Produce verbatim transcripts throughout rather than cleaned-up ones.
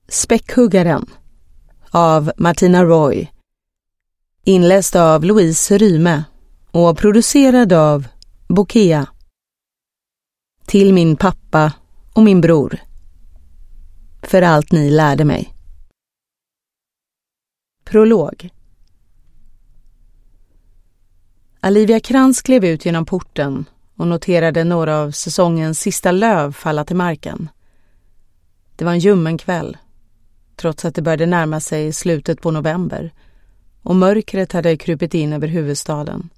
Späckhuggaren av Martina Roy, inläst av Louise Ryme och producerad av Bokea. Till min pappa och min bror, för allt ni lärde mig. Prolog. Olivia Krantz klev ut genom porten och noterade några av säsongens sista löv falla till marken. Det var en ljummen kväll, trots att det började närma sig slutet på november och mörkret hade krupit in över huvudstaden.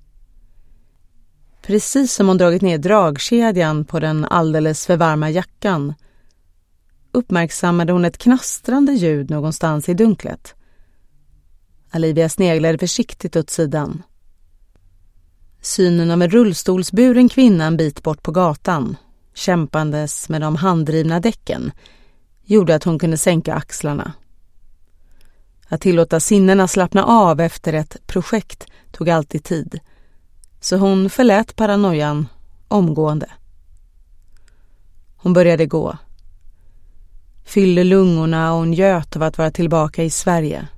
Precis som hon dragit ner dragkedjan på den alldeles för varma jackan uppmärksammade hon ett knastrande ljud någonstans i dunklet. Olivia sneglade försiktigt åt sidan. Synen av en rullstolsburen kvinna en bit bort på gatan, kämpandes med de handdrivna däcken, gjorde att hon kunde sänka axlarna. Att tillåta sinnena slappna av efter ett projekt tog alltid tid, så hon förlät paranoian omgående. Hon började gå. Fyllde lungorna och hon njöt av att vara tillbaka i Sverige.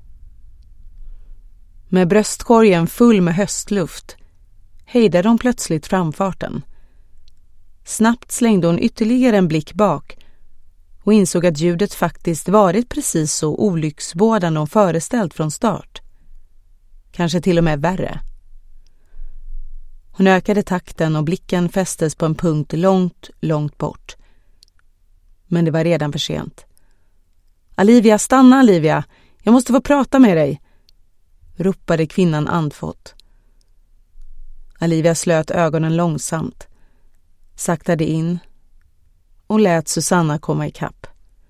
Med bröstkorgen full med höstluft hejdade hon plötsligt framfarten. Snabbt slängde hon ytterligare en blick bak och insåg att ljudet faktiskt varit precis så olycksbådande hon föreställt från start. Kanske till och med värre. Hon ökade takten och blicken fästes på en punkt långt, långt bort. Men det var redan för sent. Olivia, stanna Olivia! Jag måste få prata med dig! Ropade kvinnan andfått. Olivia slöt ögonen långsamt, saktade in och lät Susanna komma i kapp.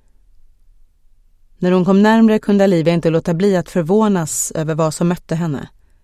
När hon kom närmare kunde Olivia inte låta bli att förvånas över vad som mötte henne.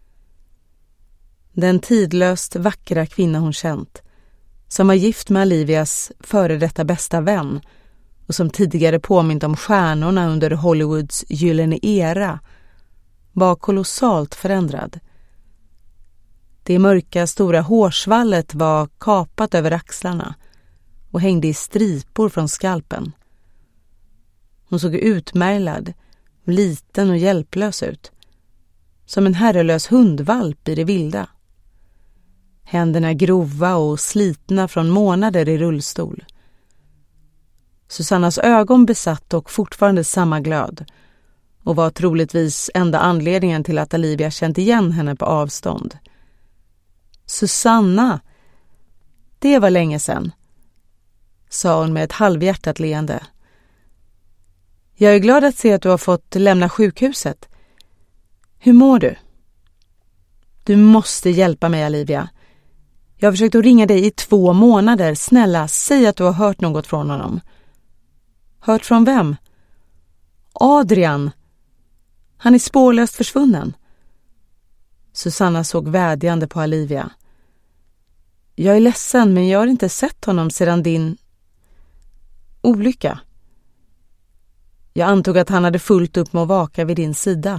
Den tidlöst vackra kvinna hon känt, som var gift med Olivias före detta bästa vän och som tidigare påmint om stjärnorna under Hollywoods gyllene era, var kolossalt förändrad. Det mörka stora hårsvallet var kapat över axlarna och hängde i stripor från skalpen. Hon såg utmärglad, liten och hjälplös ut, som en herrelös hundvalp i det vilda. Händerna grova och slitna från månader i rullstol. Susannas ögon besatt och fortfarande samma glöd och var troligtvis enda anledningen till att Olivia känt igen henne på avstånd. Susanna! Det var länge sedan, sa hon med ett halvhjärtat leende. Jag är glad att se att du har fått lämna sjukhuset. Hur mår du? Du måste hjälpa mig, Olivia. Jag har försökt att ringa dig i två månader. Snälla, säg att du har hört något från honom. Hört från vem? Adrian. Han är spårlöst försvunnen. Susanna såg vädjande på Olivia. Jag är ledsen, men jag har inte sett honom sedan din olycka. Jag antog att han hade fullt upp med att vaka vid din sida.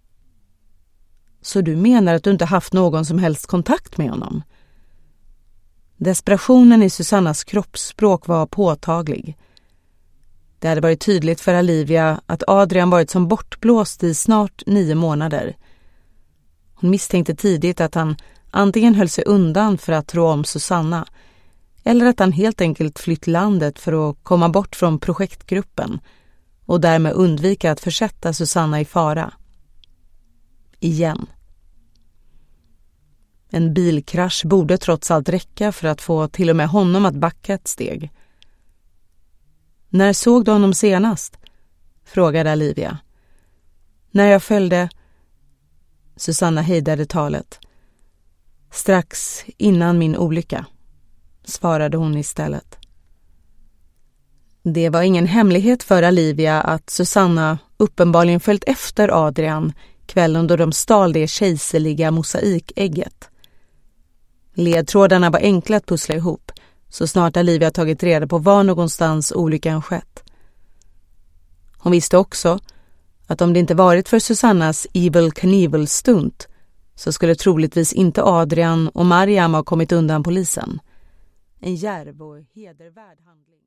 Så du menar att du inte haft någon som helst kontakt med honom? Desperationen i Susannas kroppsspråk var påtaglig. Det hade varit tydligt för Olivia att Adrian varit som bortblåst i snart nio månader. Hon misstänkte tidigt att han antingen höll sig undan för att tro om Susanna eller att han helt enkelt flytt landet för att komma bort från projektgruppen och därmed undvika att försätta Susanna i fara. Igen. En bilkrasch borde trots allt räcka för att få till och med honom att backa ett steg. När såg du honom senast? Frågade Olivia. När jag följde... Susanna hejdade talet. Strax innan min olycka, svarade hon istället. Det var ingen hemlighet för Olivia att Susanna uppenbarligen följt efter Adrian kvällen då de stal det kejserliga mosaikägget. Ledtrådarna var enkla att pussla ihop så snart Olivia tagit reda på var någonstans olyckan skett. Hon visste också att om det inte varit för Susannas Evel Knievel-stunt så skulle troligtvis inte Adrian och Mariam ha kommit undan polisen. En djärv och hedervärd handling.